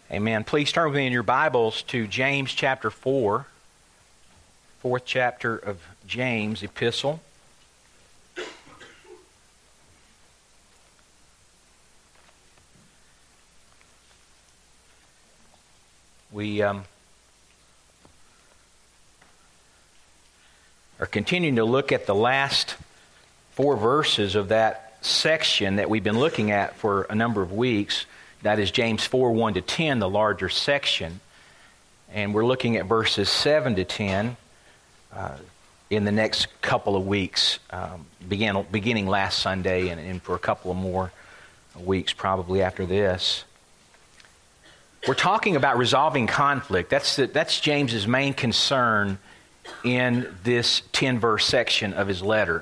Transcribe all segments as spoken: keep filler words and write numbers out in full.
Amen. Please turn with me in your Bibles to James chapter four, fourth chapter of James epistle. We um, are continuing to look at the last four verses of that section that we've been looking at for a number of weeks. That is James four, one to ten, the larger section. And we're looking at verses seven to ten uh, in the next couple of weeks, um, began, beginning last Sunday and, and for a couple of more weeks probably after this. We're talking about resolving conflict. That's, the, that's James's main concern in this ten-verse section of his letter.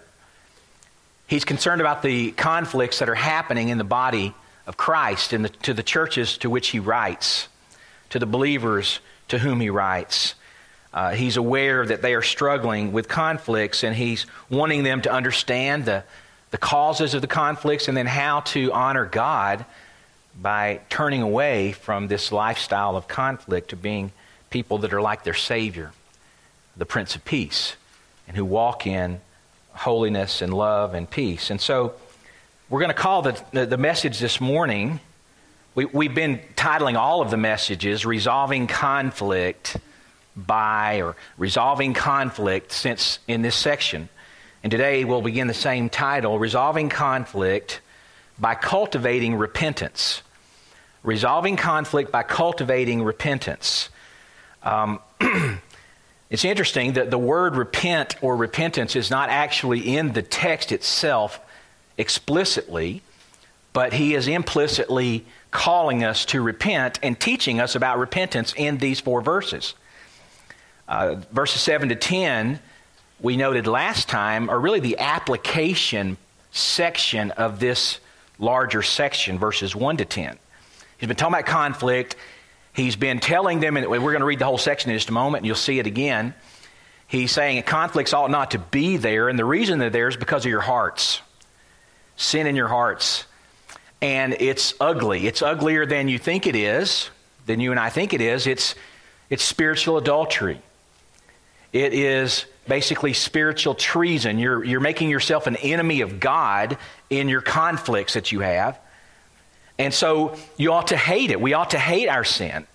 He's concerned about the conflicts that are happening in the body of Christ and the, to the churches to which he writes, to the believers to whom he writes. Uh, he's aware that they are struggling with conflicts, and he's wanting them to understand the, the causes of the conflicts and then how to honor God by turning away from this lifestyle of conflict to being people that are like their Savior, the Prince of Peace, and who walk in holiness and love and peace. And so we're going to call the, the, the message this morning, we, we've been titling all of the messages, Resolving Conflict by, or Resolving Conflict since in this section. And today we'll begin the same title, Resolving Conflict by Cultivating Repentance. Resolving Conflict by Cultivating Repentance. Um, it's interesting that the word repent or repentance is not actually in the text itself explicitly, but he is implicitly calling us to repent and teaching us about repentance in these four verses. Uh, verses seven to ten, we noted last time, are really the application section of this larger section, verses one to ten. He's been talking about conflict. He's been telling them, and we're going to read the whole section in just a moment, and you'll see it again. He's saying conflicts ought not to be there, and the reason they're there is because of your hearts. Sin in your hearts. And it's ugly. It's uglier than you think it is, than you and I think it is. It's, it's spiritual adultery. It is basically spiritual treason. You're, you're making yourself an enemy of God in your conflicts that you have. And so you ought to hate it. We ought to hate our sin.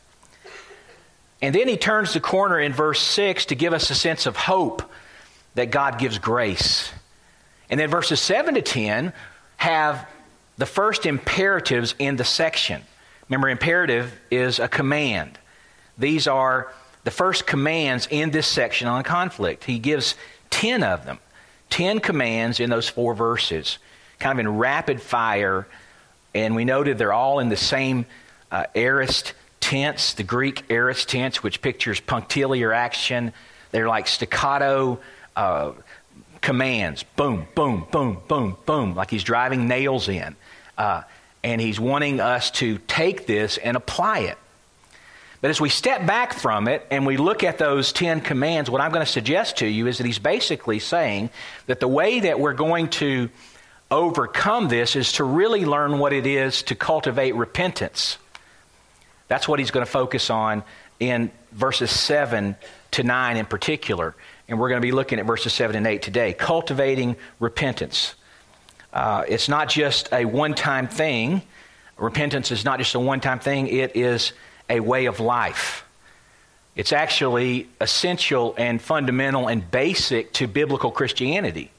And then he turns the corner in verse six to give us a sense of hope that God gives grace. And then verses seven to ten have the first imperatives in the section. Remember, imperative is a command. These are the first commands in this section on conflict. He gives ten of them. Ten commands in those four verses, kind of in rapid fire. And we noted they're all in the same uh, aorist tense, the Greek aorist tense, which pictures punctiliar action. They're like staccato uh commands, boom, boom, boom, boom, boom, like he's driving nails in. Uh, and he's wanting us to take this and apply it. But as we step back from it and we look at those ten commands, what I'm going to suggest to you is that he's basically saying that the way that we're going to overcome this is to really learn what it is to cultivate repentance. That's what he's going to focus on in verses seven to nine in particular. And we're going to be looking at verses seven and eight today. Cultivating repentance. Uh, it's not just a one-time thing. Repentance is not just a one-time thing. It is a way of life. It's actually essential and fundamental and basic to biblical Christianity,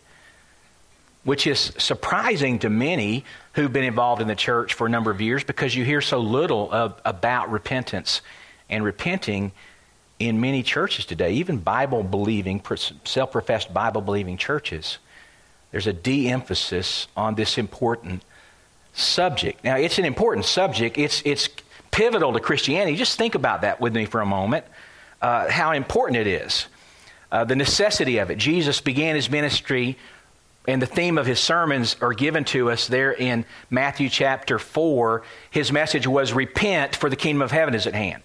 which is surprising to many who've been involved in the church for a number of years because you hear so little of, about repentance and repenting in many churches today, even Bible-believing, self-professed Bible-believing churches. There's a de-emphasis on this important subject. Now, it's an important subject. It's it's pivotal to Christianity. Just think about that with me for a moment, uh, how important it is, uh, the necessity of it. Jesus began his ministry, and the theme of his sermons are given to us there in Matthew chapter four. His message was, repent, for the kingdom of heaven is at hand.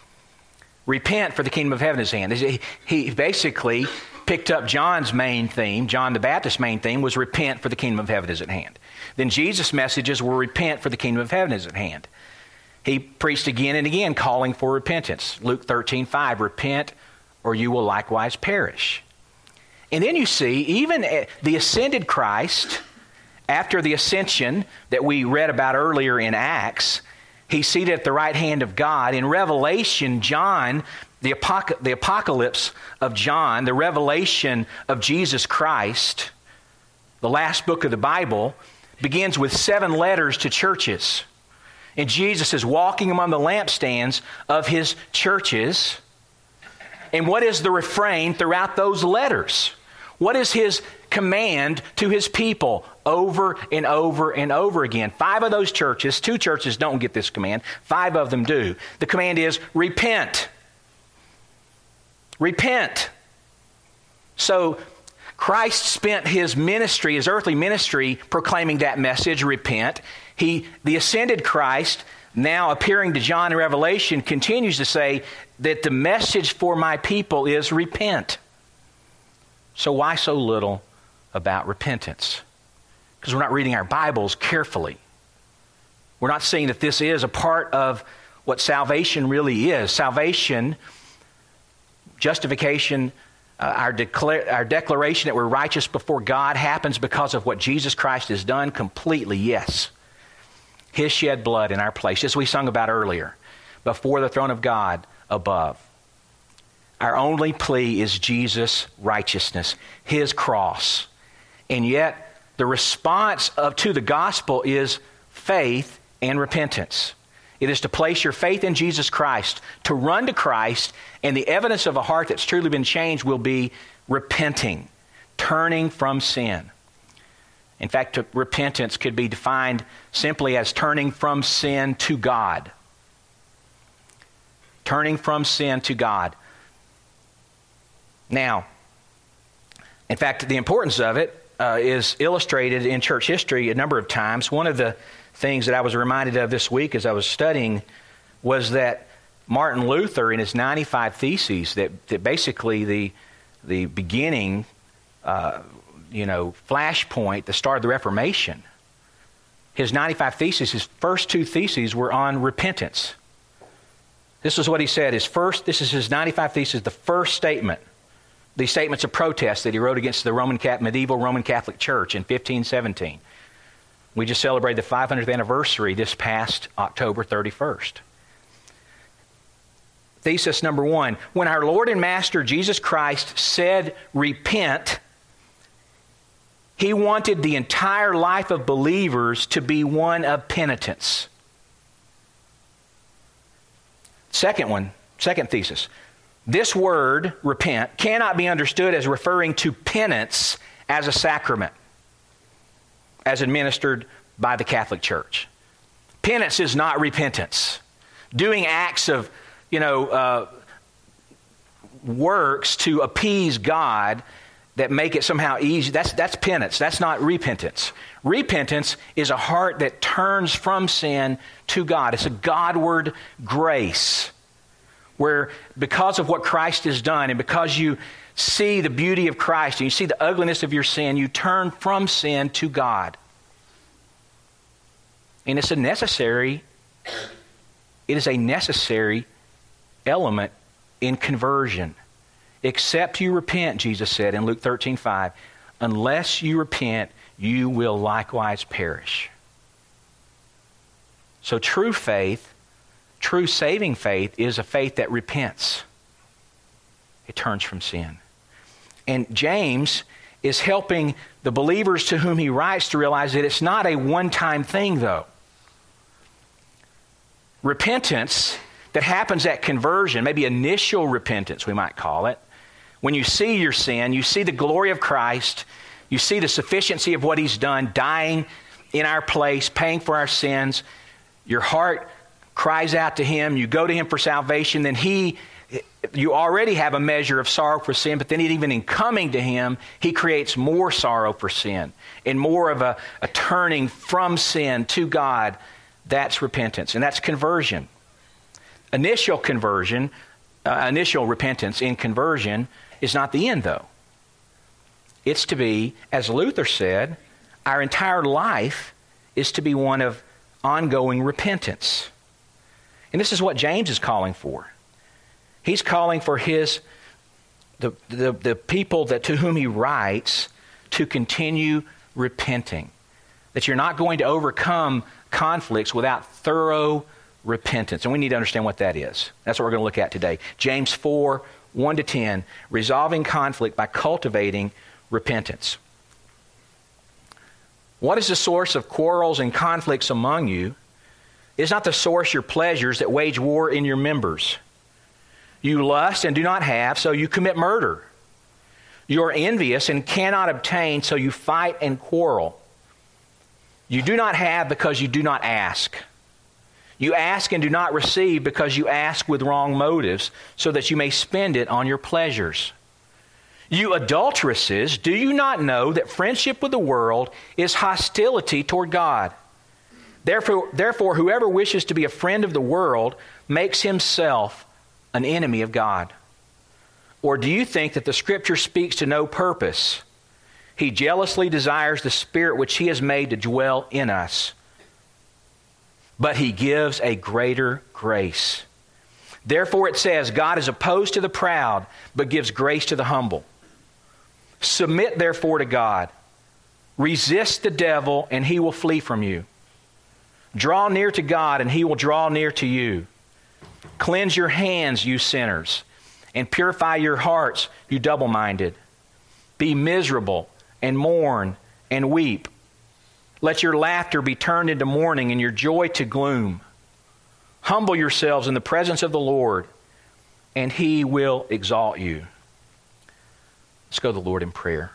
Repent, for the kingdom of heaven is at hand. He, he basically picked up John's main theme. John the Baptist's main theme was repent, for the kingdom of heaven is at hand. Then Jesus' messages were repent, for the kingdom of heaven is at hand. He preached again and again, calling for repentance. Luke thirteen five, repent or you will likewise perish. And then you see, even the ascended Christ, after the ascension that we read about earlier in Acts, he's seated at the right hand of God. In Revelation, John, the, apoc- the apocalypse of John, the revelation of Jesus Christ, the last book of the Bible, begins with seven letters to churches. And Jesus is walking among the lampstands of his churches. And what is the refrain throughout those letters? What is his command to his people over and over and over again? Five of those churches, two churches don't get this command. Five of them do. The command is repent. Repent. So Christ spent his ministry, his earthly ministry, proclaiming that message, repent. He, the ascended Christ, now appearing to John in Revelation, continues to say that the message for my people is repent. So why so little about repentance? Because we're not reading our Bibles carefully. We're not seeing that this is a part of what salvation really is. Salvation, justification, uh, our, decla- our declaration that we're righteous before God happens because of what Jesus Christ has done completely, yes. His shed blood in our place, as we sung about earlier, before the throne of God above. Our only plea is Jesus' righteousness, his cross. And yet, the response of, to the gospel is faith and repentance. It is to place your faith in Jesus Christ, to run to Christ, and the evidence of a heart that's truly been changed will be repenting, turning from sin. In fact, repentance could be defined simply as turning from sin to God. Turning from sin to God. Now, in fact, the importance of it uh, is illustrated in church history a number of times. One of the things that I was reminded of this week as I was studying was that Martin Luther, in his ninety-five Theses, that, that basically the, the beginning, uh, you know, flashpoint, the start of the Reformation, his ninety-five Theses, his first two theses were on repentance. This is what he said. His first, this is his ninety-five Theses, the first statement. The statements of protest that he wrote against the Roman medieval Roman Catholic Church in fifteen seventeen. We just celebrated the five hundredth anniversary this past October thirty-first. Thesis number one, when our Lord and Master Jesus Christ said, repent, he wanted the entire life of believers to be one of penitence. Second one, second thesis. This word, repent, cannot be understood as referring to penance as a sacrament, as administered by the Catholic Church. Penance is not repentance. Doing acts of, you know, uh, works to appease God that make it somehow easy, that's, that's penance. That's not repentance. Repentance is a heart that turns from sin to God. It's a Godward grace, where because of what Christ has done and because you see the beauty of Christ and you see the ugliness of your sin, you turn from sin to God. And it's a necessary, it is a necessary element in conversion. Except you repent, Jesus said in Luke thirteen five, unless you repent, you will likewise perish. So true faith, true saving faith, is a faith that repents. It turns from sin. And James is helping the believers to whom he writes to realize that it's not a one-time thing, though. Repentance that happens at conversion, maybe initial repentance, we might call it, when you see your sin, you see the glory of Christ, you see the sufficiency of what he's done, dying in our place, paying for our sins, your heart cries out to him, you go to him for salvation, then he, you already have a measure of sorrow for sin, but then even in coming to him, he creates more sorrow for sin and more of a, a turning from sin to God. That's repentance, and that's conversion. Initial conversion, uh, initial repentance in conversion is not the end, though. It's to be, as Luther said, our entire life is to be one of ongoing repentance. And this is what James is calling for. He's calling for his the the, the people that to whom he writes to continue repenting. That you're not going to overcome conflicts without thorough repentance. And we need to understand what that is. That's what we're going to look at today. James four, one to ten, resolving conflict by cultivating repentance. What is the source of quarrels and conflicts among you? Is not the source your pleasures that wage war in your members? You lust and do not have, so you commit murder. You are envious and cannot obtain, so you fight and quarrel. You do not have because you do not ask. You ask and do not receive because you ask with wrong motives, so that you may spend it on your pleasures. You adulteresses, do you not know that friendship with the world is hostility toward God? Therefore, therefore, whoever wishes to be a friend of the world makes himself an enemy of God. Or do you think that the Scripture speaks to no purpose? He jealously desires the Spirit which He has made to dwell in us. But He gives a greater grace. Therefore it says, God is opposed to the proud, but gives grace to the humble. Submit therefore to God. Resist the devil, and he will flee from you. Draw near to God, and He will draw near to you. Cleanse your hands, you sinners, and purify your hearts, you double-minded. Be miserable, and mourn, and weep. Let your laughter be turned into mourning, and your joy to gloom. Humble yourselves in the presence of the Lord, and He will exalt you. Let's go to the Lord in prayer.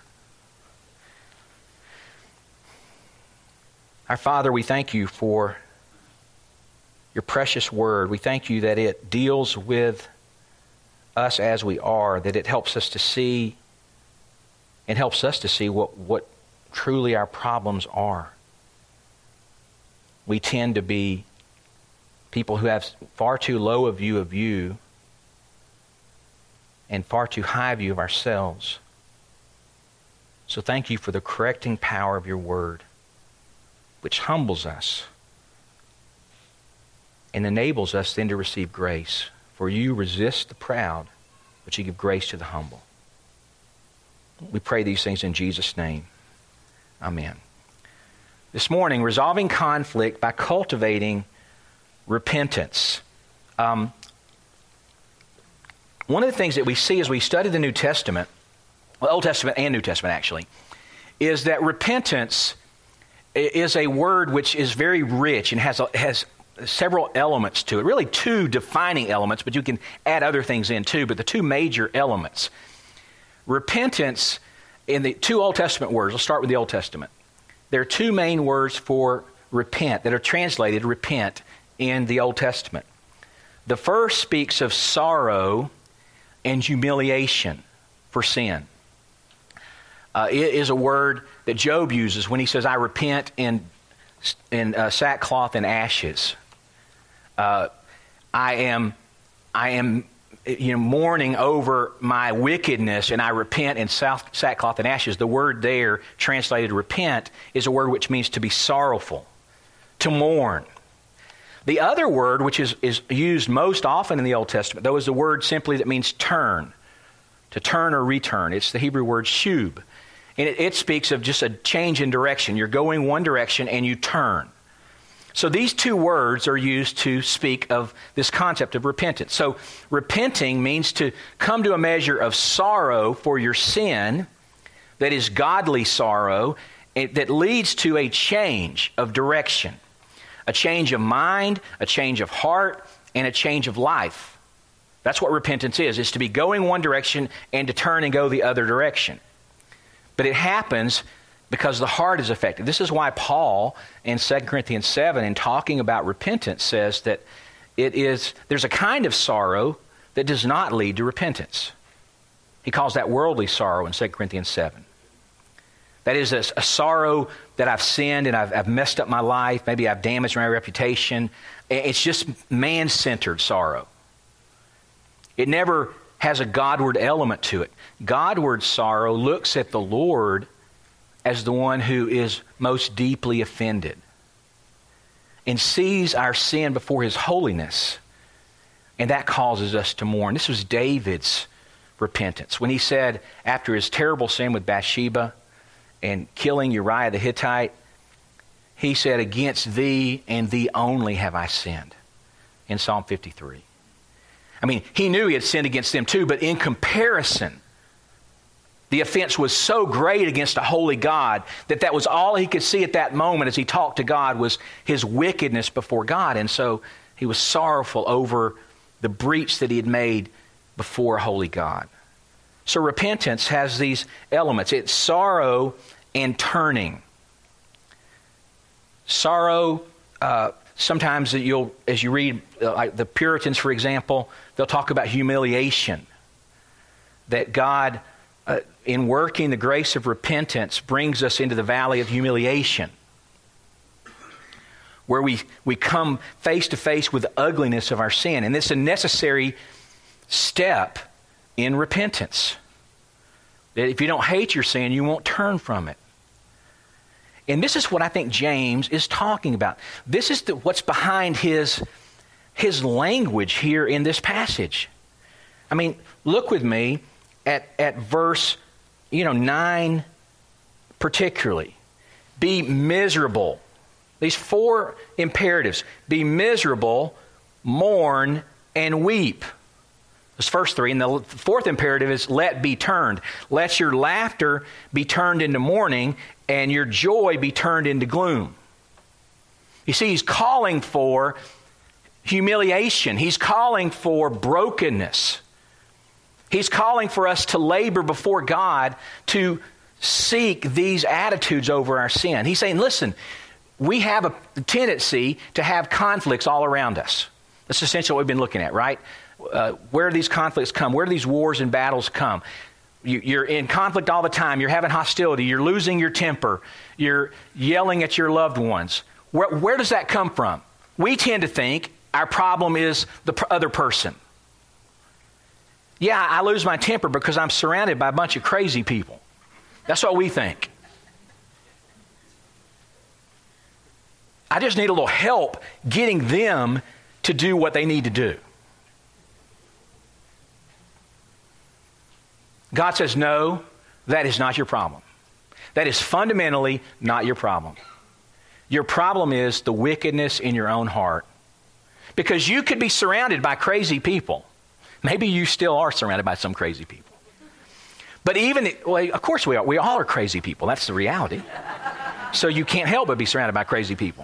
Our Father, we thank You for Your precious word. We thank You that it deals with us as we are, that it helps us to see and helps us to see what, what truly our problems are. We tend to be people who have far too low a view of You and far too high a view of ourselves. So thank You for the correcting power of Your word, which humbles us and enables us then to receive grace. For You resist the proud, but You give grace to the humble. We pray these things in Jesus' name. Amen. This morning, resolving conflict by cultivating repentance. Um, one of the things that we see as we study the New Testament, well, Old Testament and New Testament actually, is that repentance is a word which is very rich and has a, has several elements to it. Really two defining elements, but you can add other things in too, but the two major elements. Repentance, in the two Old Testament words, let's start with the Old Testament. There are two main words for repent that are translated repent in the Old Testament. The first speaks of sorrow and humiliation for sin. Uh, it is a word that Job uses when he says, I repent in, in uh, sackcloth and ashes. Uh, I am, I am you know, mourning over my wickedness, and I repent in sackcloth and ashes. The word there, translated repent, is a word which means to be sorrowful, to mourn. The other word, which is, is used most often in the Old Testament, though, is the word simply that means turn, to turn or return. It's the Hebrew word shub. And it, it speaks of just a change in direction. You're going one direction and you turn. So these two words are used to speak of this concept of repentance. So repenting means to come to a measure of sorrow for your sin that is godly sorrow, that leads to a change of direction, a change of mind, a change of heart, and a change of life. That's what repentance is. It's to be going one direction and to turn and go the other direction. But it happens because the heart is affected. This is why Paul in Second Corinthians seven, in talking about repentance, says that it is there's a kind of sorrow that does not lead to repentance. He calls that worldly sorrow in Second Corinthians seven. That is a, a sorrow that I've sinned and I've, I've messed up my life. Maybe I've damaged my reputation. It's just man-centered sorrow. It never has a Godward element to it. Godward sorrow looks at the Lord as the one who is most deeply offended and sees our sin before His holiness And that causes us to mourn. This was David's repentance. When he said, after his terrible sin with Bathsheba and killing Uriah the Hittite, he said, against thee and thee only have I sinned, in Psalm fifty-three. I mean, he knew he had sinned against them too, but in comparison, the offense was so great against a holy God that that was all he could see at that moment as he talked to God was his wickedness before God. And so he was sorrowful over the breach that he had made before a holy God. So repentance has these elements. It's sorrow and turning. Sorrow, uh, sometimes you'll, as you read, uh, like the Puritans, for example, they'll talk about humiliation. That God, uh, in working the grace of repentance, brings us into the valley of humiliation, where we, we come face to face with the ugliness of our sin. And it's a necessary step in repentance. That if you don't hate your sin, you won't turn from it. And this is what I think James is talking about. This is the, what's behind his, his language here in this passage. I mean, look with me at, at verse, you know, nine particularly. Be miserable. These four imperatives. Be miserable, mourn, and weep. Those first three. And the fourth imperative is let be turned. Let your laughter be turned into mourning and your joy be turned into gloom. You see, he's calling for humiliation. He's calling for brokenness. He's calling for us to labor before God to seek these attitudes over our sin. He's saying, listen, we have a tendency to have conflicts all around us. That's essentially what we've been looking at, right? Uh, where do these conflicts come? Where do these wars and battles come? You, you're in conflict all the time. You're having hostility. You're losing your temper. You're yelling at your loved ones. Where, where does that come from? We tend to think our problem is the p- other person. Yeah, I lose my temper because I'm surrounded by a bunch of crazy people. That's what we think. I just need a little help getting them to do what they need to do. God says, no, that is not your problem. That is fundamentally not your problem. Your problem is the wickedness in your own heart. Because you could be surrounded by crazy people. Maybe you still are surrounded by some crazy people. But even, well, of course we are. We all are crazy people. That's the reality. So you can't help but be surrounded by crazy people.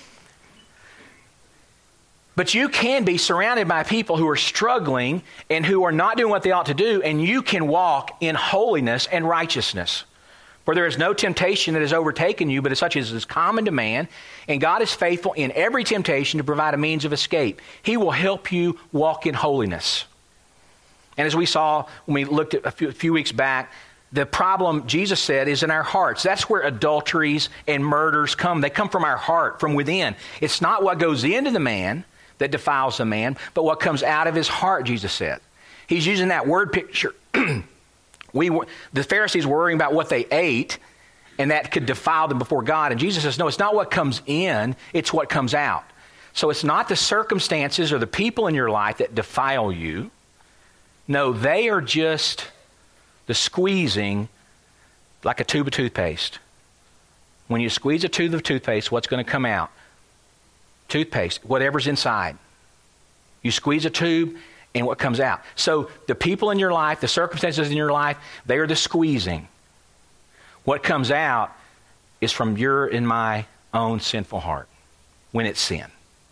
But you can be surrounded by people who are struggling and who are not doing what they ought to do, and you can walk in holiness and righteousness. For there is no temptation that has overtaken you, but as such as is common to man, and God is faithful in every temptation to provide a means of escape. He will help you walk in holiness. And as we saw when we looked at a few, a few weeks back, the problem, Jesus said, is in our hearts. That's where adulteries and murders come. They come from our heart, from within. It's not what goes into the man that defiles the man, but what comes out of his heart, Jesus said. He's using that word picture. we were, the Pharisees were worrying about what they ate, and that could defile them before God. And Jesus says, no, it's not what comes in, it's what comes out. So it's not the circumstances or the people in your life that defile you. No, they are just the squeezing, like a tube of toothpaste. When you squeeze a tube of toothpaste, what's going to come out? Toothpaste, whatever's inside. You squeeze a tube and what comes out. So the people in your life, the circumstances in your life, they are the squeezing. What comes out is from your and my own sinful heart when it's sin.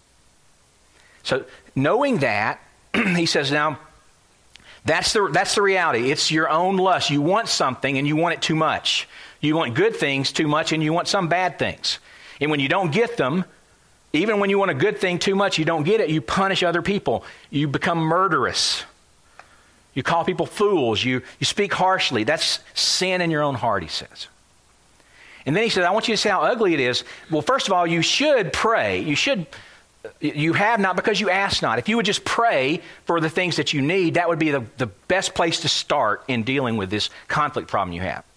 So knowing that, he says, now, that's the, that's the reality. It's your own lust. You want something and you want it too much. You want good things too much and you want some bad things. And when you don't get them, even when you want a good thing too much, you don't get it, you punish other people. You become murderous. You call people fools. You, you speak harshly. That's sin in your own heart, he says. And then he says, I want you to see how ugly it is. Well, first of all, you should pray. You should, you have not because you ask not. If you would just pray for the things that you need, that would be the, the best place to start in dealing with this conflict problem you have.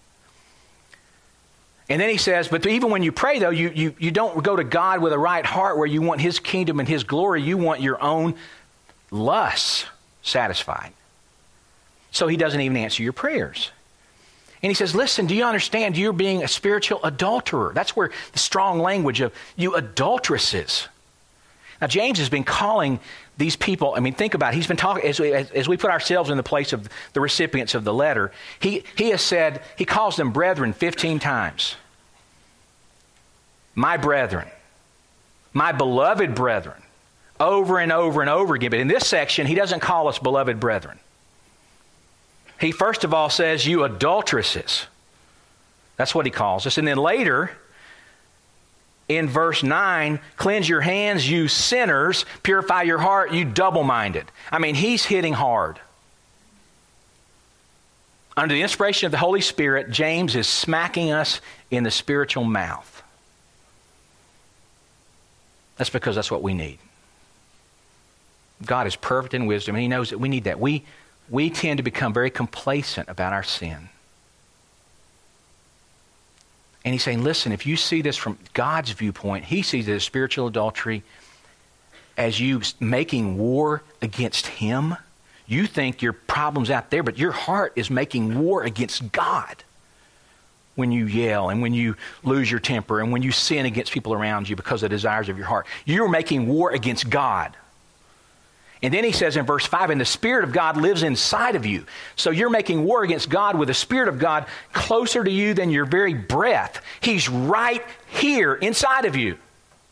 And then he says, but even when you pray, though, you, you, you don't go to God with a right heart where you want his kingdom and his glory. You want your own lusts satisfied. So he doesn't even answer your prayers. And he says, listen, do you understand you're being a spiritual adulterer? That's where the strong language of you adulteresses. Now, James has been calling these people, I mean, think about it. He's been talking, as we, as, as we put ourselves in the place of the recipients of the letter, he, he has said, he calls them brethren fifteen times. My brethren, my beloved brethren, over and over and over again. But in this section, he doesn't call us beloved brethren. He first of all says, you adulteresses. That's what he calls us. And then later, in verse nine, cleanse your hands, you sinners, purify your heart, you double-minded. I mean, he's hitting hard. Under the inspiration of the Holy Spirit, James is smacking us in the spiritual mouth. That's because that's what we need. God is perfect in wisdom, and he knows that we need that. We, we tend to become very complacent about our sin. And he's saying, listen, if you see this from God's viewpoint, he sees it as spiritual adultery as you making war against him. You think your problem's out there, but your heart is making war against God when you yell and when you lose your temper and when you sin against people around you because of the desires of your heart. You're making war against God. And then he says in verse five, and the Spirit of God lives inside of you. So you're making war against God with the Spirit of God closer to you than your very breath. He's right here inside of you.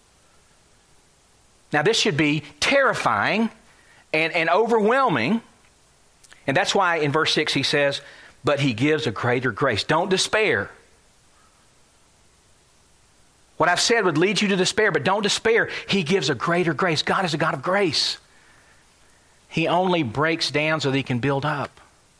Now this should be terrifying and, and overwhelming. And that's why in verse six he says, but he gives a greater grace. Don't despair. What I've said would lead you to despair, but don't despair. He gives a greater grace. God is a God of grace. He only breaks down so that he can build up.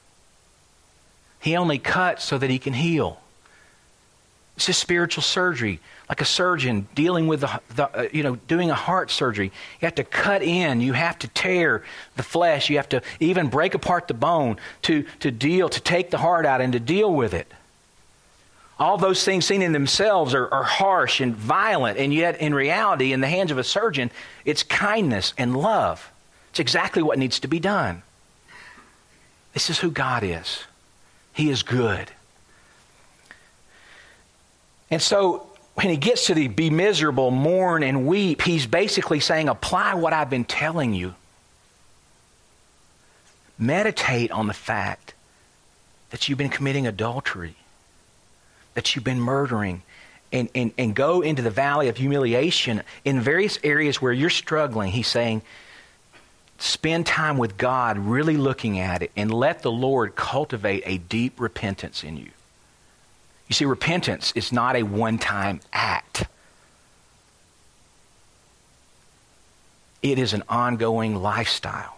He only cuts so that he can heal. It's just spiritual surgery, like a surgeon dealing with the, the uh, you know, doing a heart surgery. You have to cut in. You have to tear the flesh. You have to even break apart the bone to, to deal, to take the heart out and to deal with it. All those things seen in themselves are, are harsh and violent, and yet in reality, in the hands of a surgeon, it's kindness and love. It's exactly what needs to be done. This is who God is. He is good. And so when he gets to the be miserable, mourn and weep, he's basically saying, apply what I've been telling you. Meditate on the fact that you've been committing adultery, that you've been murdering, and, and, and go into the valley of humiliation in various areas where you're struggling. He's saying, spend time with God, really looking at it, and let the Lord cultivate a deep repentance in you. You see, repentance is not a one-time act. It is an ongoing lifestyle.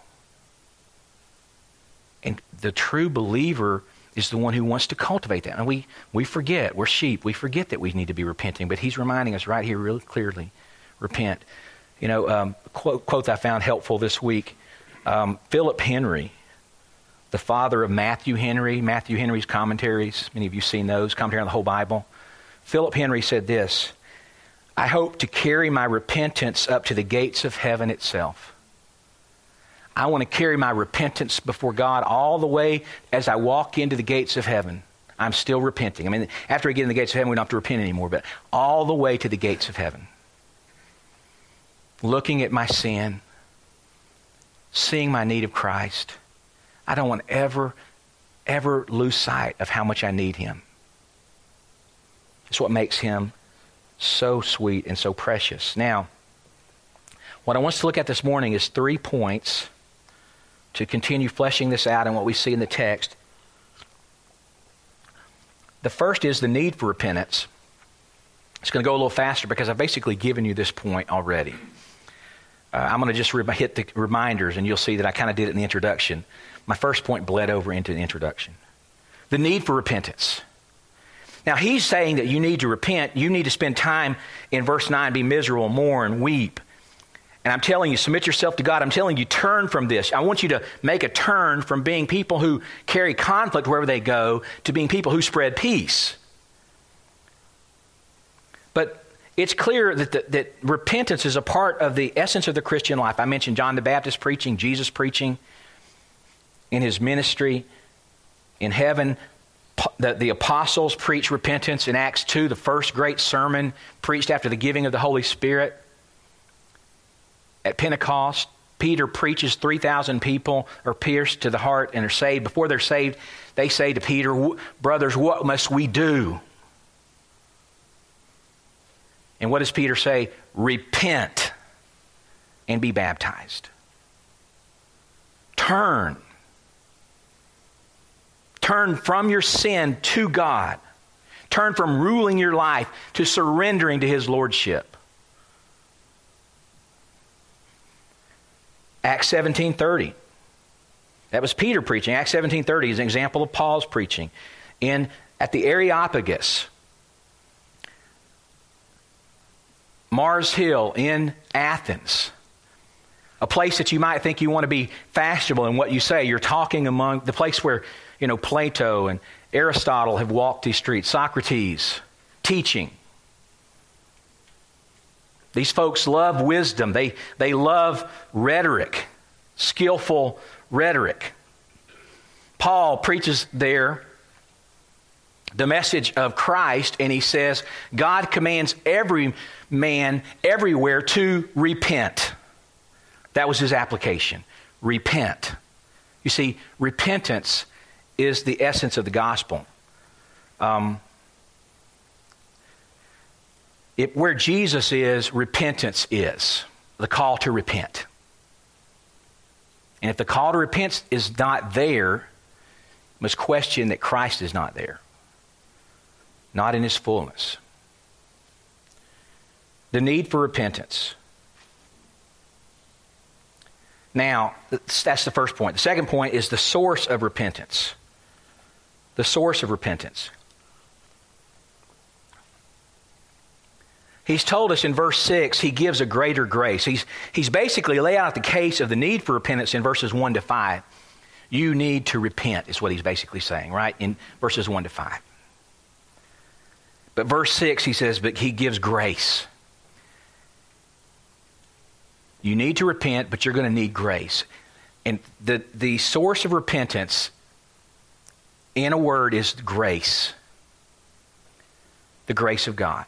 And the true believer is the one who wants to cultivate that. And we, we forget, we're sheep, we forget that we need to be repenting, but he's reminding us right here really clearly, repent. You know, um, quote, quote I found helpful this week, um, Philip Henry, the father of Matthew Henry, Matthew Henry's commentaries, many of you have seen those, commentary on the whole Bible. Philip Henry said this, I hope to carry my repentance up to the gates of heaven itself. I want to carry my repentance before God all the way as I walk into the gates of heaven. I'm still repenting. I mean, after we get in the gates of heaven, we don't have to repent anymore, but all the way to the gates of heaven. Looking at my sin, seeing my need of Christ. I don't want to ever, ever lose sight of how much I need him. It's what makes him so sweet and so precious. Now, what I want us to look at this morning is three points to continue fleshing this out and what we see in the text. The first is the need for repentance. It's going to go a little faster because I've basically given you this point already. Uh, I'm going to just re- hit the reminders, and you'll see that I kind of did it in the introduction. My first point bled over into the introduction. The need for repentance. Now, he's saying that you need to repent. You need to spend time in verse nine, be miserable, mourn, weep. And I'm telling you, submit yourself to God. I'm telling you, turn from this. I want you to make a turn from being people who carry conflict wherever they go to being people who spread peace. But it's clear that, the, that repentance is a part of the essence of the Christian life. I mentioned John the Baptist preaching, Jesus preaching in his ministry. In heaven, the, the apostles preach repentance. In Acts two, the first great sermon preached after the giving of the Holy Spirit. At Pentecost, Peter preaches, three thousand people are pierced to the heart and are saved. Before they're saved, they say to Peter, brothers, what must we do? And what does Peter say? Repent and be baptized. Turn. Turn from your sin to God. Turn from ruling your life to surrendering to His lordship. Acts seventeen thirty. That was Peter preaching. Acts seventeen thirty is an example of Paul's preaching. In at the Areopagus, Mars Hill in Athens, a place that you might think you want to be fashionable in what you say. You're talking among the place where, you know, Plato and Aristotle have walked these streets, Socrates, teaching. These folks love wisdom. They, they love rhetoric, skillful rhetoric. Paul preaches there the message of Christ, and he says, God commands every man everywhere to repent. That was his application. Repent. You see, repentance is the essence of the gospel. Um, it, where Jesus is, repentance is. The call to repent. And if the call to repent is not there, you must question that Christ is not there. Not in His fullness. The need for repentance. Now, that's the first point. The second point is the source of repentance. The source of repentance. He's told us in verse six, he gives a greater grace. He's, he's basically laid out the case of the need for repentance in verses one to five. You need to repent is what he's basically saying, right? In verses one to five. But verse six, he says, but he gives grace. You need to repent, but you're going to need grace. And the, the source of repentance, in a word, is grace. The grace of God.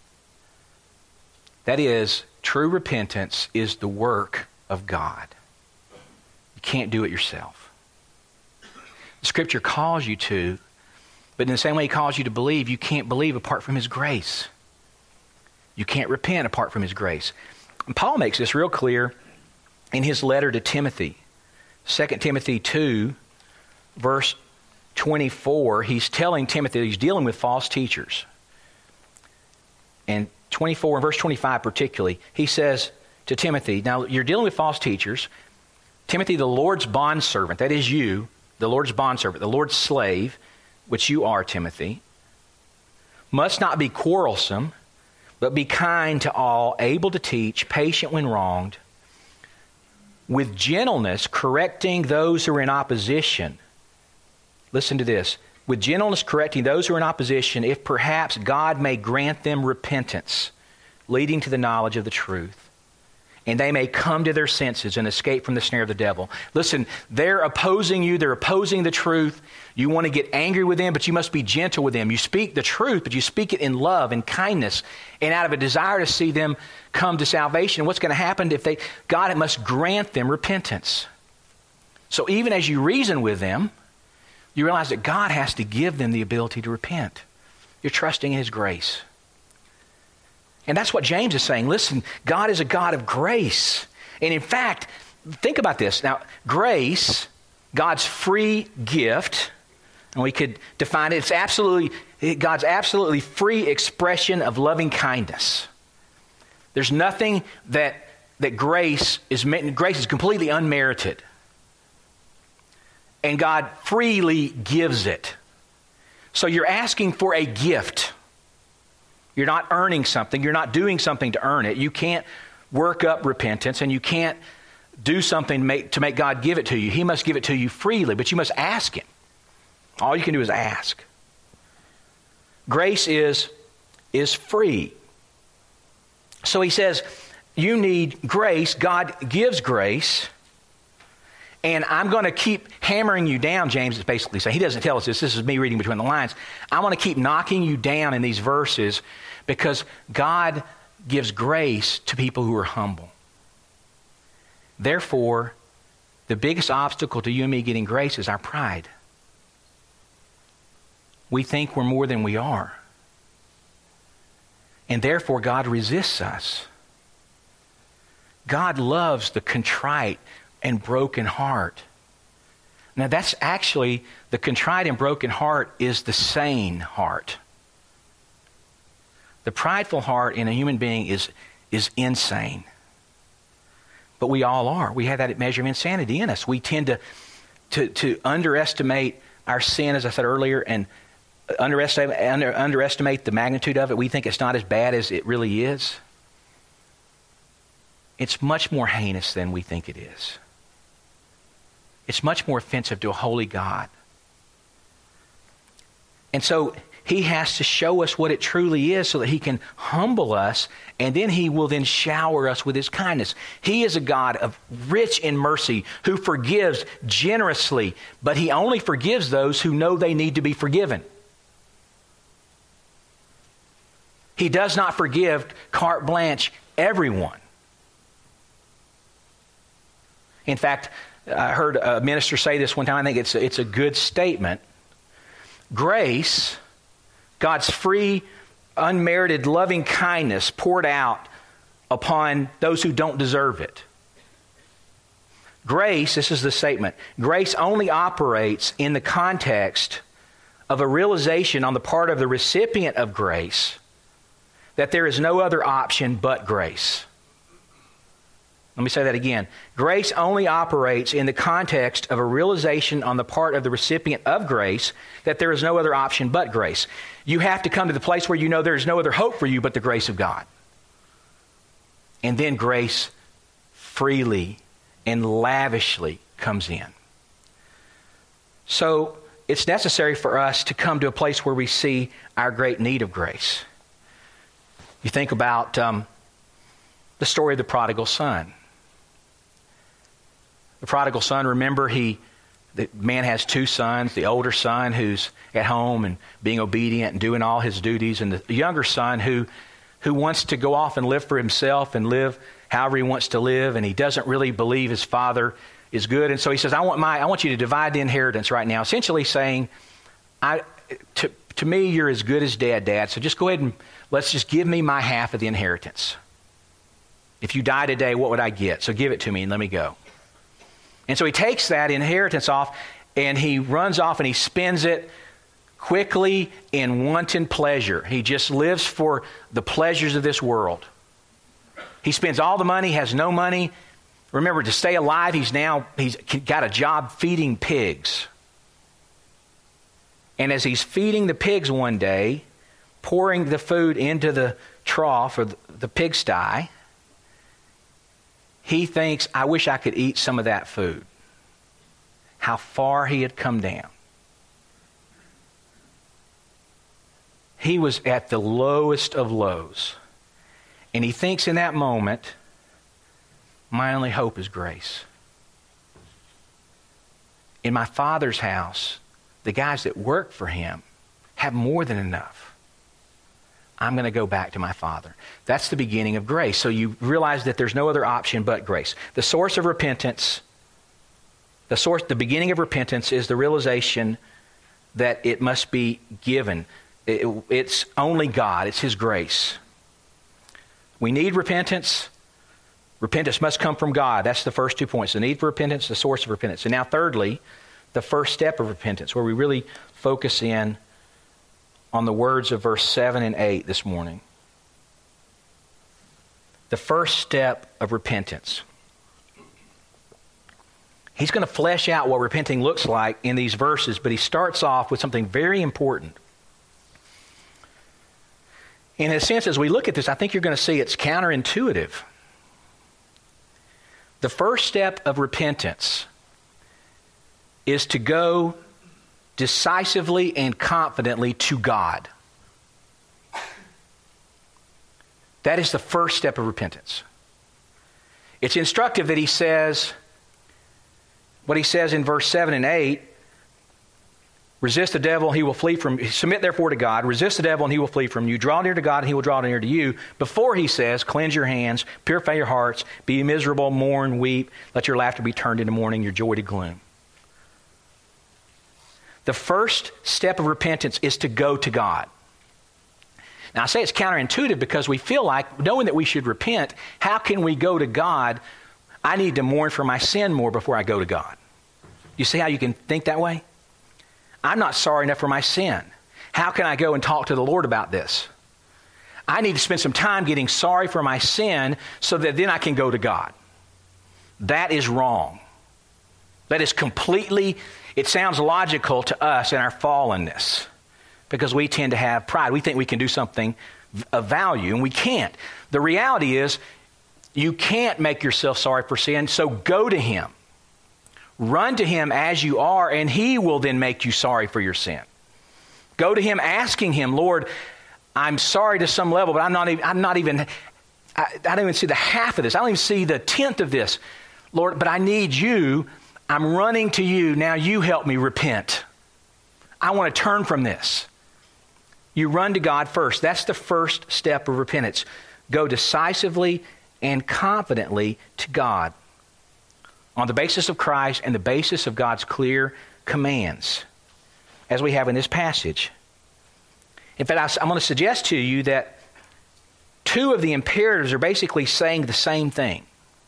That is, true repentance is the work of God. You can't do it yourself. The Scripture calls you to, but in the same way He calls you to believe, you can't believe apart from His grace. You can't repent apart from His grace. And Paul makes this real clear in his letter to Timothy. Second Timothy two, verse twenty-four, he's telling Timothy he's dealing with false teachers. And twenty-four, and verse twenty-five particularly, he says to Timothy, now you're dealing with false teachers. Timothy, the Lord's bondservant, that is you, the Lord's bondservant, the Lord's slave, which you are, Timothy, must not be quarrelsome, but be kind to all, able to teach, patient when wronged, with gentleness correcting those who are in opposition. Listen to this. With gentleness correcting those who are in opposition, if perhaps God may grant them repentance, leading to the knowledge of the truth, and they may come to their senses and escape from the snare of the devil. Listen, they're opposing you. They're opposing the truth. You want to get angry with them, but you must be gentle with them. You speak the truth, but you speak it in love and kindness and out of a desire to see them come to salvation. What's going to happen if they, God must grant them repentance. So even as you reason with them, you realize that God has to give them the ability to repent. You're trusting in His grace. And that's what James is saying. Listen, God is a God of grace. And in fact, think about this. Now, grace, God's free gift, and we could define it, it's absolutely, God's absolutely free expression of loving kindness. There's nothing that, that grace is, grace is completely unmerited. And God freely gives it. So you're asking for a gift. You're not earning something. You're not doing something to earn it. You can't work up repentance, and you can't do something to make, to make God give it to you. He must give it to you freely, but you must ask Him. All you can do is ask. Grace is, is free. So he says, you need grace. God gives grace. And I'm going to keep hammering you down, James is basically saying. He doesn't tell us this. This is me reading between the lines. I want to keep knocking you down in these verses because God gives grace to people who are humble. Therefore, the biggest obstacle to you and me getting grace is our pride. We think we're more than we are. And therefore, God resists us. God loves the contrite and broken heart. Now that's actually, the contrite and broken heart is the sane heart. The prideful heart in a human being is, is insane. But we all are. We have that measure of insanity in us. We tend to, to, to underestimate our sin, as I said earlier, and underestimate, under, underestimate the magnitude of it. We think it's not as bad as it really is. It's much more heinous than we think it is. It's much more offensive to a holy God. And so he has to show us what it truly is so that he can humble us, and then he will then shower us with his kindness. He is a God of rich in mercy who forgives generously, but he only forgives those who know they need to be forgiven. He does not forgive carte blanche everyone. In fact, I heard a minister say this one time. I think it's a, it's a good statement. Grace, God's free, unmerited, loving kindness poured out upon those who don't deserve it. Grace, this is the statement, grace only operates in the context of a realization on the part of the recipient of grace that there is no other option but grace. Let me say that again. Grace only operates in the context of a realization on the part of the recipient of grace that there is no other option but grace. You have to come to the place where you know there is no other hope for you but the grace of God. And then grace freely and lavishly comes in. So it's necessary for us to come to a place where we see our great need of grace. You think about um, the story of the prodigal son. The prodigal son, remember, he, the man has two sons, the older son who's at home and being obedient and doing all his duties, and the younger son who, who wants to go off and live for himself and live however he wants to live, and he doesn't really believe his father is good. And so he says, I want my, I want you to divide the inheritance right now, essentially saying, I, to, to me, you're as good as dad, dad, so just go ahead and let's just give me my half of the inheritance. If you die today, what would I get? So give it to me and let me go. And so he takes that inheritance off and he runs off and he spends it quickly in wanton pleasure. He just lives for the pleasures of this world. He spends all the money, has no money. Remember, to stay alive, he's now, he's got a job feeding pigs. And as he's feeding the pigs one day, pouring the food into the trough or the pigsty, he thinks, I wish I could eat some of that food. How far he had come down. He was at the lowest of lows. And he thinks in that moment, my only hope is grace. In my Father's house, the guys that work for him have more than enough. I'm going to go back to my Father. That's the beginning of grace. So you realize that there's no other option but grace. The source of repentance, the source, the beginning of repentance is the realization that it must be given. It, it's only God. It's His grace. We need repentance. Repentance must come from God. That's the first two points. The need for repentance, the source of repentance. And now thirdly, the first step of repentance, where we really focus in on the words of verse seven and eight this morning. The first step of repentance. He's going to flesh out what repenting looks like in these verses, but he starts off with something very important. In a sense, as we look at this, I think you're going to see it's counterintuitive. The first step of repentance is to go decisively and confidently to God. That is the first step of repentance. It's instructive that he says, what he says in verse seven and eight, resist the devil, he will flee from you. Submit therefore to God. Resist the devil, and he will flee from you. Draw near to God, and he will draw near to you. Before he says, cleanse your hands, purify your hearts, be miserable, mourn, weep. Let your laughter be turned into mourning, your joy to gloom. The first step of repentance is to go to God. Now, I say it's counterintuitive because we feel like, knowing that we should repent, how can we go to God? I need to mourn for my sin more before I go to God. You see how you can think that way? I'm not sorry enough for my sin. How can I go and talk to the Lord about this? I need to spend some time getting sorry for my sin so that then I can go to God. That is wrong. That is completely, it sounds logical to us in our fallenness because we tend to have pride. We think we can do something of value, and we can't. The reality is you can't make yourself sorry for sin, so go to Him. Run to Him as you are, and He will then make you sorry for your sin. Go to Him asking Him, Lord, I'm sorry to some level, but I'm not even, I'm not even, I, I don't even see the half of this. I don't even see the tenth of this. Lord, but I need you. I'm running to you. Now you help me repent. I want to turn from this. You run to God first. That's the first step of repentance. Go decisively and confidently to God on the basis of Christ and the basis of God's clear commands, as we have in this passage. In fact, I'm going to suggest to you that two of the imperatives are basically saying the same thing.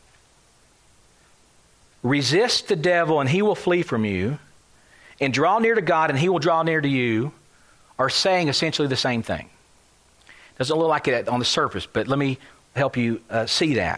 Resist the devil and he will flee from you, and draw near to God and he will draw near to you, are saying essentially the same thing. Doesn't look like it on the surface, but let me help you uh, see that.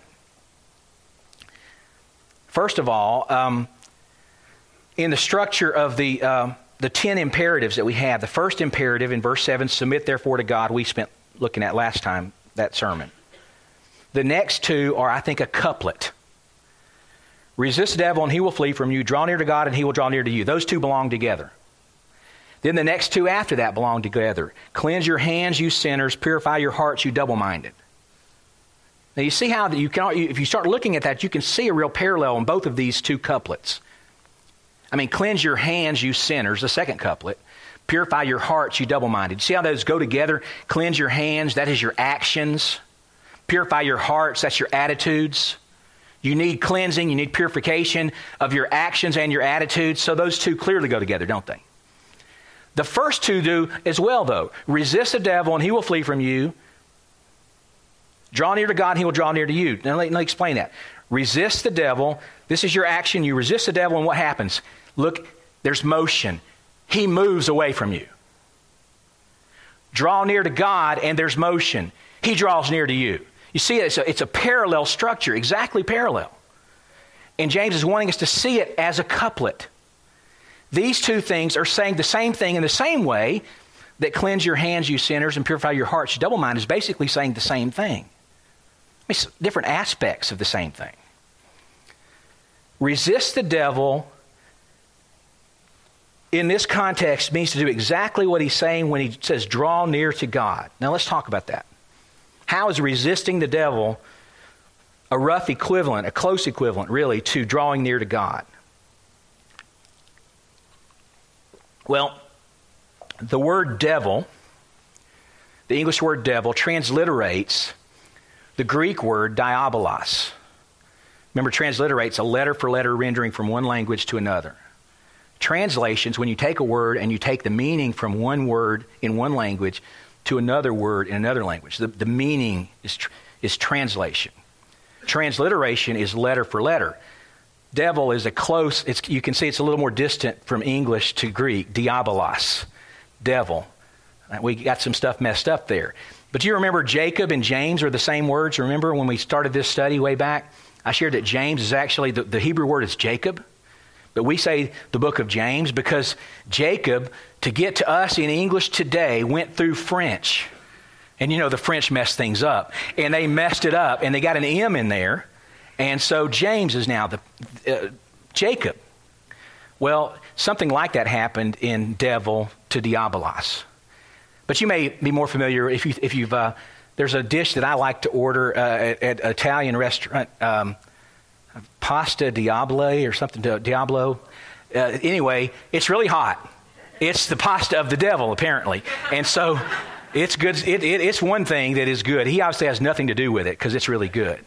First of all, um, in the structure of the uh, the ten imperatives that we have, the first imperative in verse seven, submit therefore to God, we spent looking at last time, that sermon. The next two are, I think, a couplet. Resist the devil and he will flee from you. Draw near to God and he will draw near to you. Those two belong together. Then the next two after that belong together. Cleanse your hands, you sinners. Purify your hearts, you double-minded. Now you see how you can, if you start looking at that, you can see a real parallel in both of these two couplets. I mean, cleanse your hands, you sinners, the second couplet. Purify your hearts, you double-minded. See how those go together? Cleanse your hands, that is your actions. Purify your hearts, that's your attitudes. You need cleansing, you need purification of your actions and your attitudes. So those two clearly go together, don't they? The first two do as well, though. Resist the devil and he will flee from you. Draw near to God and he will draw near to you. Now let me explain that. Resist the devil. This is your action. You resist the devil and what happens? Look, there's motion. He moves away from you. Draw near to God and there's motion. He draws near to you. You see, it's a, it's a parallel structure, exactly parallel. And James is wanting us to see it as a couplet. These two things are saying the same thing in the same way that cleanse your hands, you sinners, and purify your hearts, you double-minded, is basically saying the same thing. It's different aspects of the same thing. Resist the devil in this context means to do exactly what he's saying when he says draw near to God. Now let's talk about that. How is resisting the devil a rough equivalent, a close equivalent, really, to drawing near to God? Well, the word devil, the English word devil, transliterates the Greek word diabolos. Remember, transliterates a letter for letter rendering from one language to another. Translations, when you take a word and you take the meaning from one word in one language to another word in another language, the, the meaning is, tr- is translation. Transliteration is letter for letter. Devil is a close, it's, you can see it's a little more distant from English to Greek, diabolos, devil. We got some stuff messed up there. But do you remember Jacob and James are the same words? Remember when we started this study way back? I shared that James is actually, the, the Hebrew word is Jacob. But we say the book of James because Jacob, to get to us in English today, went through French. And you know, the French messed things up. And they messed it up, and they got an M in there. And so James is now the uh, Jacob. Well, something like that happened in devil to diabolos. But you may be more familiar if, you, if you've uh, There's a dish that I like to order uh, at, at an Italian restaurant, um, pasta diablo or something, Diablo. Uh, anyway, it's really hot. It's the pasta of the devil, apparently. And so it's good. It, it, it's one thing that is good. He obviously has nothing to do with it because it's really good.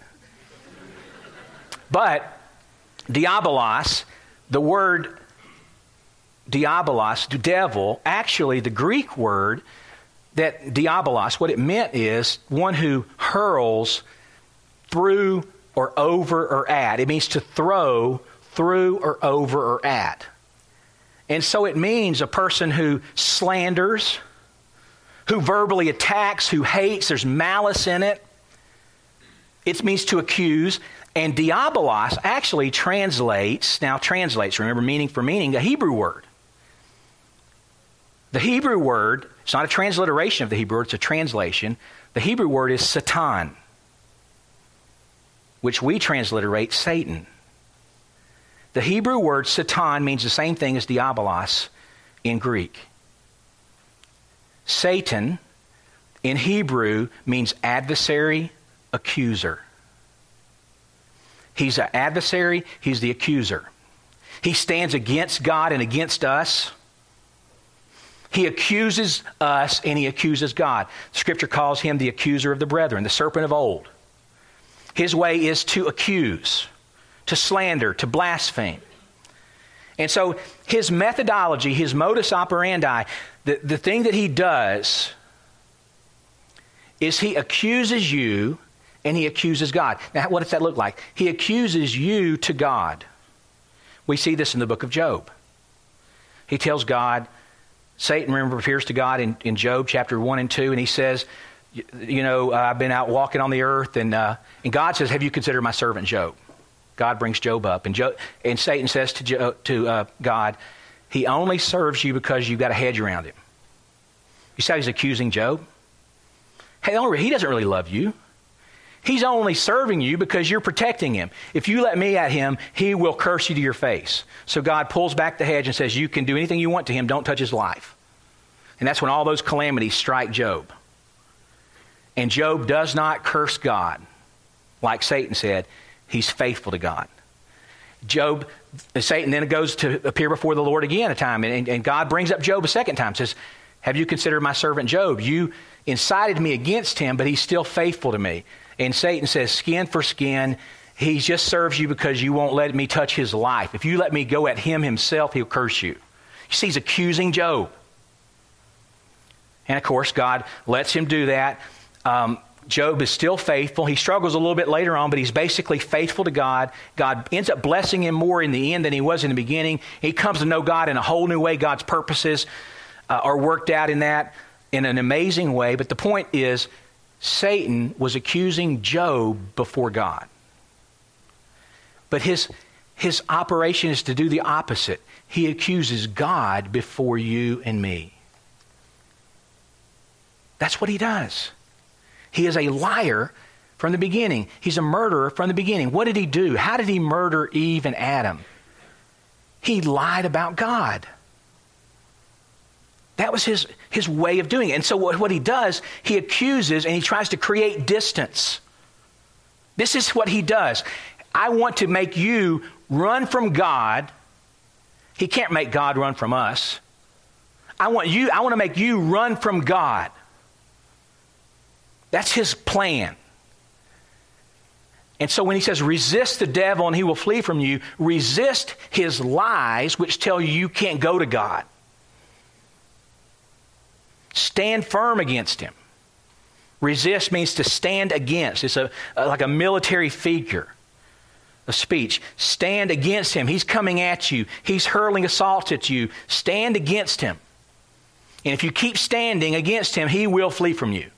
But diabolos, the word diabolos, devil, actually the Greek word that diabolos, what it meant is one who hurls through or over or at. It means to throw through or over or at. And so it means a person who slanders, who verbally attacks, who hates. There's malice in it. It means to accuse. And diabolos actually translates, now translates, remember meaning for meaning, a Hebrew word. The Hebrew word, it's not a transliteration of the Hebrew word, it's a translation. The Hebrew word is Satan, which we transliterate Satan. The Hebrew word Satan means the same thing as diabolos in Greek. Satan in Hebrew means adversary, accuser. He's an adversary, he's the accuser. He stands against God and against us. He accuses us and he accuses God. Scripture calls him the accuser of the brethren, the serpent of old. His way is to accuse, to slander, to blaspheme. And so his methodology, his modus operandi, the, the thing that he does is he accuses you and he accuses God. Now, what does that look like? He accuses you to God. We see this in the book of Job. He tells God, Satan, remember, appears to God in, in Job chapter one and two, and he says, you, you know, uh, I've been out walking on the earth, and uh, and God says, have you considered my servant Job? God brings Job up, and Job, and Satan says to, Job, to uh, God, he only serves you because you've got a hedge around him. You see how he's accusing Job? Hey, he doesn't really love you. He's only serving you because you're protecting him. If you let me at him, he will curse you to your face. So God pulls back the hedge and says, you can do anything you want to him, don't touch his life. And that's when all those calamities strike Job. And Job does not curse God. Like Satan said, he's faithful to God. Job, Satan then goes to appear before the Lord again a time, and, and God brings up Job a second time, says, have you considered my servant Job? You incited me against him, but he's still faithful to me. And Satan says, skin for skin, he just serves you because you won't let me touch his life. If you let me go at him himself, he'll curse you. You see, he's accusing Job. And of course, God lets him do that. Um, Job is still faithful. He struggles a little bit later on, but he's basically faithful to God. God ends up blessing him more in the end than he was in the beginning. He comes to know God in a whole new way. God's purposes uh, are worked out in that in an amazing way. But the point is, Satan was accusing Job before God. But his, his operation is to do the opposite. He accuses God before you and me. That's what he does. He is a liar from the beginning. He's a murderer from the beginning. What did he do? How did he murder Eve and Adam? He lied about God. That was his, his way of doing it. And so what, what he does, he accuses and he tries to create distance. This is what he does. I want to make you run from God. He can't make God run from us. I want you, I want to make you run from God. That's his plan. And so when he says, resist the devil and he will flee from you, resist his lies, which tell you you can't go to God. Stand firm against him. Resist means to stand against. It's a, a like a military figure, a speech. Stand against him. He's coming at you. He's hurling assaults at you. Stand against him. And if you keep standing against him, he will flee from you.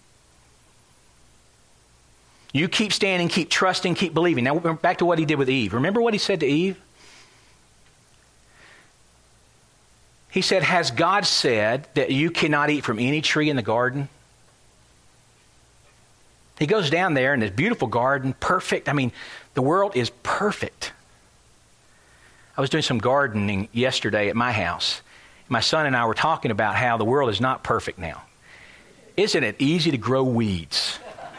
You keep standing, keep trusting, keep believing. Now, back to what he did with Eve. Remember what he said to Eve? He said, has God said that you cannot eat from any tree in the garden? He goes down there in this beautiful garden, perfect. I mean, the world is perfect. I was doing some gardening yesterday at my house. My son and I were talking about how the world is not perfect now. Isn't it easy to grow weeds?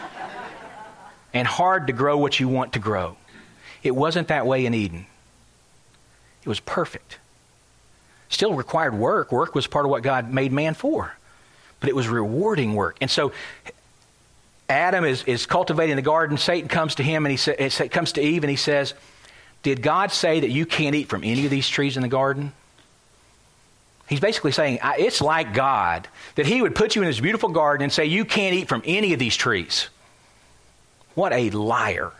and hard to grow what you want to grow. It wasn't that way in Eden. It was perfect. Still required work. Work was part of what God made man for. But it was rewarding work. And so Adam is, is cultivating the garden. Satan comes to him and he sa- it comes to Eve and he says, did God say that you can't eat from any of these trees in the garden? He's basically saying, it's like God, that he would put you in this beautiful garden and say, you can't eat from any of these trees. What a liar.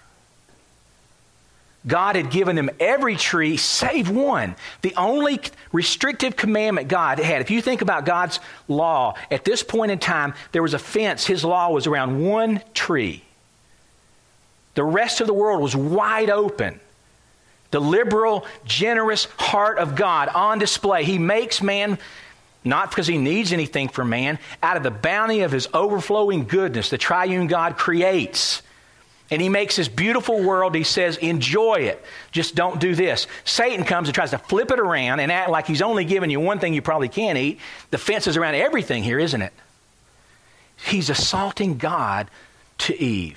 God had given them every tree save one. The only restrictive commandment God had. If you think about God's law, at this point in time, there was a fence. His law was around one tree. The rest of the world was wide open. The liberal, generous heart of God on display. He makes man, not because he needs anything from man, out of the bounty of his overflowing goodness, the triune God creates. And he makes this beautiful world. He says, enjoy it. Just don't do this. Satan comes and tries to flip it around and act like he's only giving you one thing you probably can't eat. The fence is around everything here, isn't it? He's assaulting God to Eve.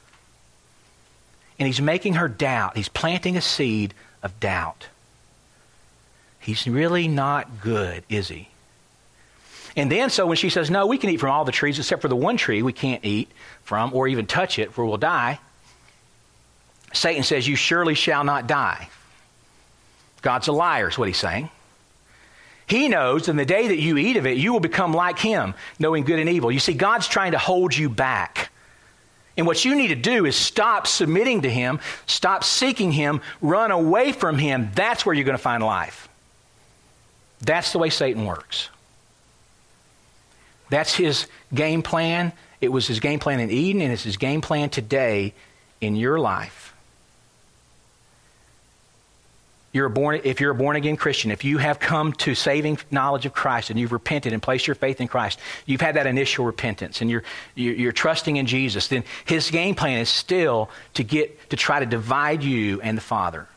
And he's making her doubt. He's planting a seed of doubt. He's really not good, is he? And then so when she says, no, we can eat from all the trees except for the one tree we can't eat from or even touch it for we'll die. Satan says, you surely shall not die. God's a liar is what he's saying. He knows in the day that you eat of it, you will become like him, knowing good and evil. You see, God's trying to hold you back. And what you need to do is stop submitting to him, stop seeking him, run away from him. That's where you're going to find life. That's the way Satan works. That's his game plan. It was his game plan in Eden, and it's his game plan today in your life. You're a born, if you're a born-again Christian, if you have come to saving knowledge of Christ and you've repented and placed your faith in Christ, you've had that initial repentance and you're, you're, you're trusting in Jesus, then his game plan is still to get to try to divide you and the Father.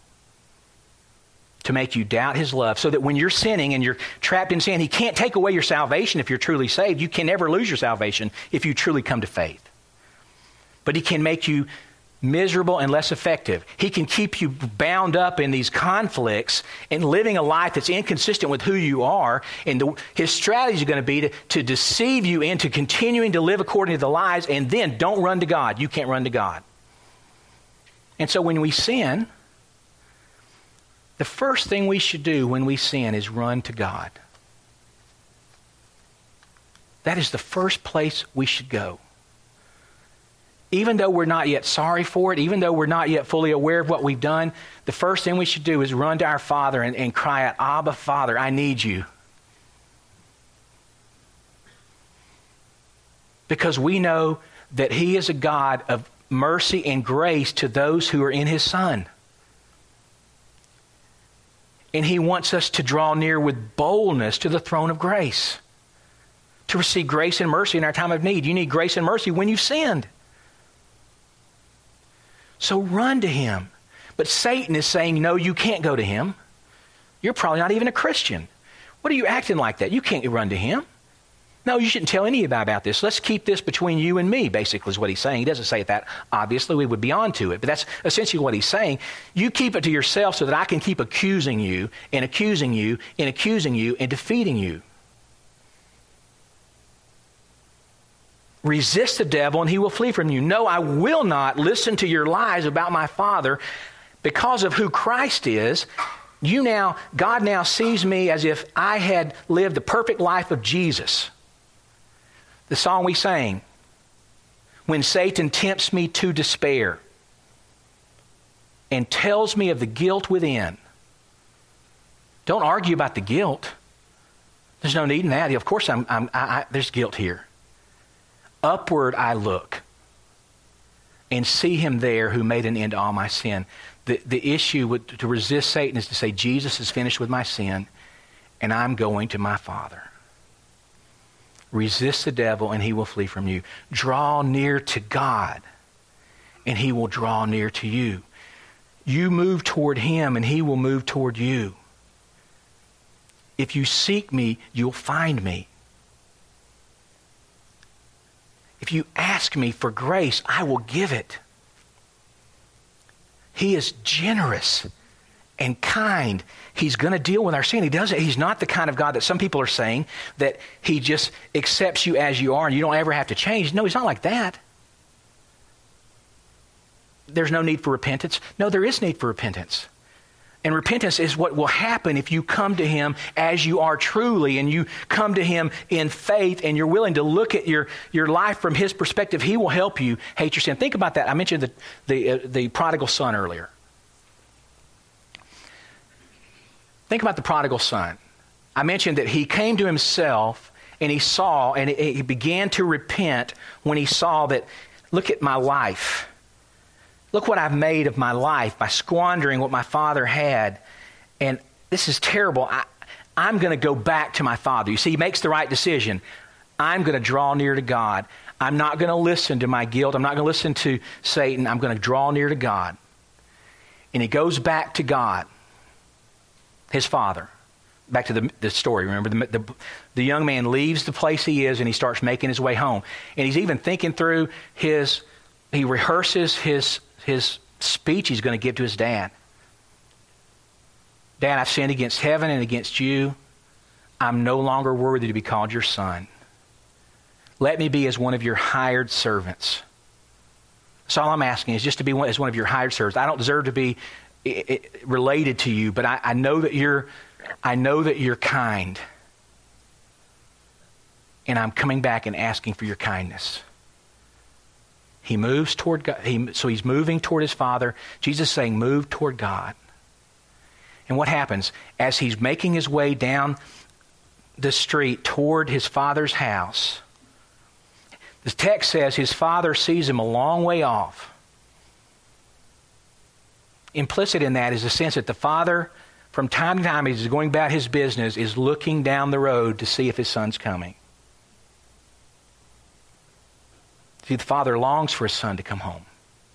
To make you doubt his love so that when you're sinning and you're trapped in sin, he can't take away your salvation if you're truly saved. You can never lose your salvation if you truly come to faith. But he can make you miserable and less effective. He can keep you bound up in these conflicts and living a life that's inconsistent with who you are. And the, his strategy is going to be to, to deceive you into continuing to live according to the lies, and then don't run to God. You can't run to God. And so when we sin, the first thing we should do when we sin is run to God. That is the first place we should go. Even though we're not yet sorry for it, even though we're not yet fully aware of what we've done, the first thing we should do is run to our Father and, and cry out, Abba, Father, I need you. Because we know that he is a God of mercy and grace to those who are in his Son. And he wants us to draw near with boldness to the throne of grace, to receive grace and mercy in our time of need. You need grace and mercy when you've sinned. So run to him. But Satan is saying, no, you can't go to him. You're probably not even a Christian. What are you acting like that? You can't run to him. No, you shouldn't tell anybody about this. Let's keep this between you and me, basically is what he's saying. He doesn't say that. Obviously, we would be on to it. But that's essentially what he's saying. You keep it to yourself so that I can keep accusing you and accusing you and accusing you and defeating you. Resist the devil and he will flee from you. No, I will not listen to your lies about my Father. Because of who Christ is, you now, God now sees me as if I had lived the perfect life of Jesus. The song we sang, when Satan tempts me to despair and tells me of the guilt within. Don't argue about the guilt. There's no need in that. Of course, I'm, I'm, I, I, there's guilt here. Upward I look and see him there who made an end to all my sin. The, the issue with, to resist Satan is to say, Jesus is finished with my sin and I'm going to my Father. Resist the devil and he will flee from you. Draw near to God and he will draw near to you. You move toward him and he will move toward you. If you seek me, you'll find me. If you ask me for grace, I will give it. He is generous and kind. He's going to deal with our sin. He doesn't. He's not the kind of God that some people are saying, that he just accepts you as you are and you don't ever have to change. No, he's not like that. There's no need for repentance. No, there is need for repentance. And repentance is what will happen if you come to him as you are truly, and you come to him in faith, and you're willing to look at your, your life from his perspective. He will help you hate your sin. Think about that. I mentioned the, the, uh, the prodigal son earlier. Think about the prodigal son. I mentioned that he came to himself, and he saw, and he began to repent when he saw that, look at my life. Look what I've made of my life by squandering what my father had. And this is terrible. I, I'm going to go back to my father. You see, he makes the right decision. I'm going to draw near to God. I'm not going to listen to my guilt. I'm not going to listen to Satan. I'm going to draw near to God. And he goes back to God, his father. Back to the, the story, remember? The, the, the young man leaves the place he is and he starts making his way home. And he's even thinking through his, he rehearses his his speech he's going to give to his dad. Dad, I've sinned against heaven and against you. I'm no longer worthy to be called your son. Let me be as one of your hired servants. That's all I'm asking, is just to be one, as one of your hired servants. I don't deserve to be it, it, related to you, but I, I know that you're I know that you're kind. And I'm coming back and asking for your kindness. He moves toward God. He, so he's moving toward his father. Jesus is saying, move toward God. And what happens? As he's making his way down the street toward his father's house, the text says his father sees him a long way off. Implicit in that is the sense that the father, from time to time, as he's going about his business, is looking down the road to see if his son's coming. See, the father longs for his son to come home.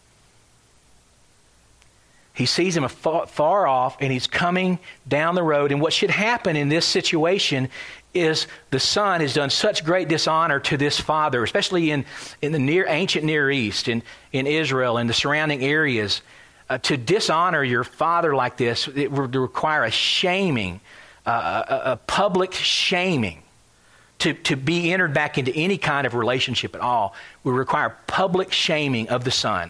He sees him afar, far off, and he's coming down the road. And what should happen in this situation is the son has done such great dishonor to this father, especially in, in the near ancient Near East, in, in Israel and the surrounding areas. Uh, to dishonor your father like this, it would require a shaming, uh, a, a public shaming. To, to be entered back into any kind of relationship at all would require public shaming of the son.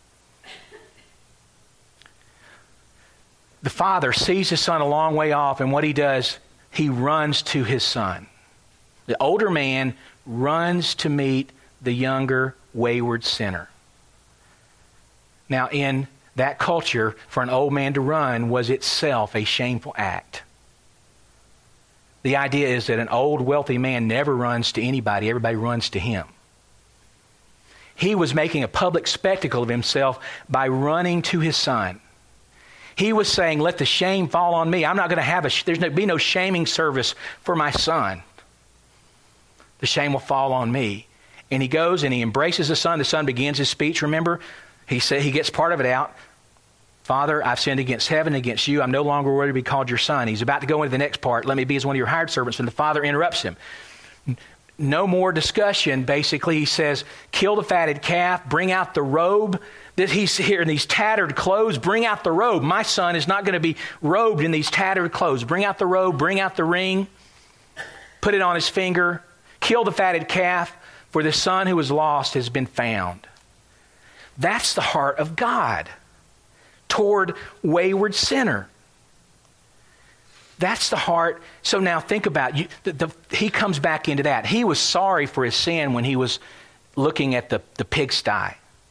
The father sees his son a long way off, and what he does, he runs to his son. The older man runs to meet the younger, wayward sinner. Now, in that culture, for an old man to run was itself a shameful act. The idea is that an old, wealthy man never runs to anybody. Everybody runs to him. He was making a public spectacle of himself by running to his son. He was saying, let the shame fall on me. I'm not going to have a, there's going to be no shaming service for my son. The shame will fall on me. And he goes and he embraces the son. The son begins his speech, remember? He said, he gets part of it out. Father, I've sinned against heaven and against you. I'm no longer worthy to be called your son. He's about to go into the next part. Let me be as one of your hired servants. And the father interrupts him. No more discussion. Basically, he says, kill the fatted calf, bring out the robe. That he's here in these tattered clothes. Bring out the robe. My son is not going to be robed in these tattered clothes. Bring out the robe. Bring out the ring. Put it on his finger. Kill the fatted calf, for the son who was lost has been found. That's the heart of God toward wayward sinner. That's the heart. So now think about you. The, the, he comes back into that. He was sorry for his sin when he was looking at the, the pigsty.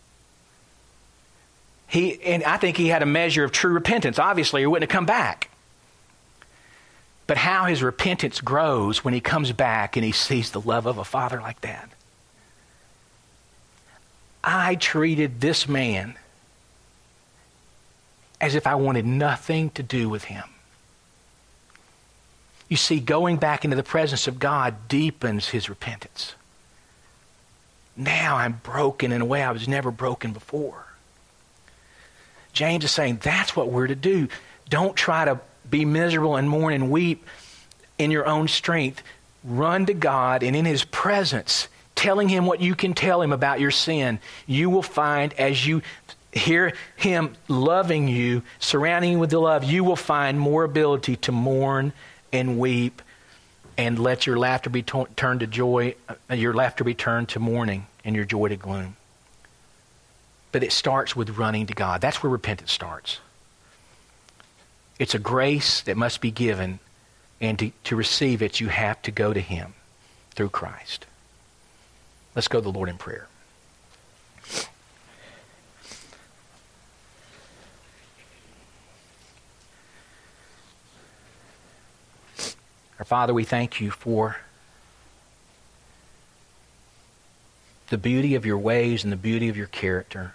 He and I think he had a measure of true repentance. Obviously, he wouldn't have come back. But how his repentance grows when he comes back and he sees the love of a father like that. I treated this man as if I wanted nothing to do with him. You see, going back into the presence of God deepens his repentance. Now I'm broken in a way I was never broken before. James is saying that's what we're to do. Don't try to be miserable and mourn and weep in your own strength. Run to God, and in his presence, telling him what you can tell him about your sin, you will find as you hear him loving you, surrounding you with the love, you will find more ability to mourn and weep and let your laughter be to- turned to joy, uh, your laughter be turned to mourning and your joy to gloom. But it starts with running to God. That's where repentance starts. It's a grace that must be given, and to, to receive it, you have to go to him through Christ. Let's go to the Lord in prayer. Our Father, we thank you for the beauty of your ways and the beauty of your character.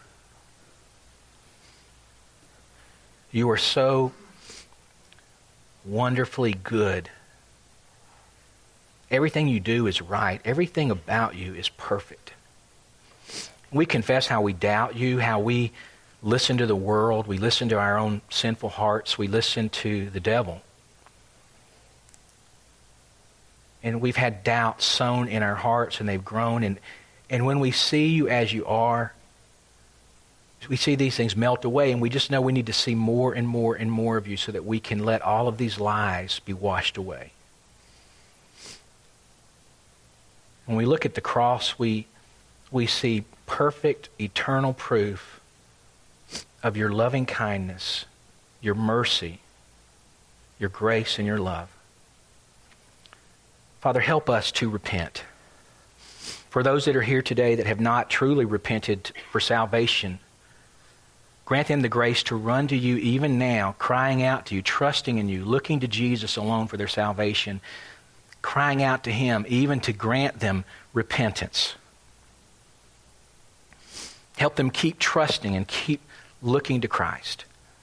You are so wonderfully good. Everything you do is right. Everything about you is perfect. We confess how we doubt you, how we listen to the world, we listen to our own sinful hearts, we listen to the devil. And we've had doubts sown in our hearts, and they've grown. And, and when we see you as you are, we see these things melt away, and we just know we need to see more and more and more of you so that we can let all of these lies be washed away. When we look at the cross, we, we see perfect, eternal proof of your loving kindness, your mercy, your grace, and your love. Father, help us to repent. For those that are here today that have not truly repented for salvation, grant them the grace to run to you even now, crying out to you, trusting in you, looking to Jesus alone for their salvation, crying out to him even to grant them repentance. Help them keep trusting and keep looking to Christ.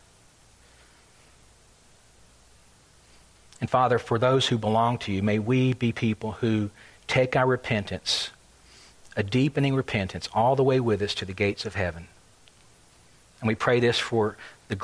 And Father, for those who belong to you, may we be people who take our repentance, a deepening repentance, all the way with us to the gates of heaven. And we pray this for the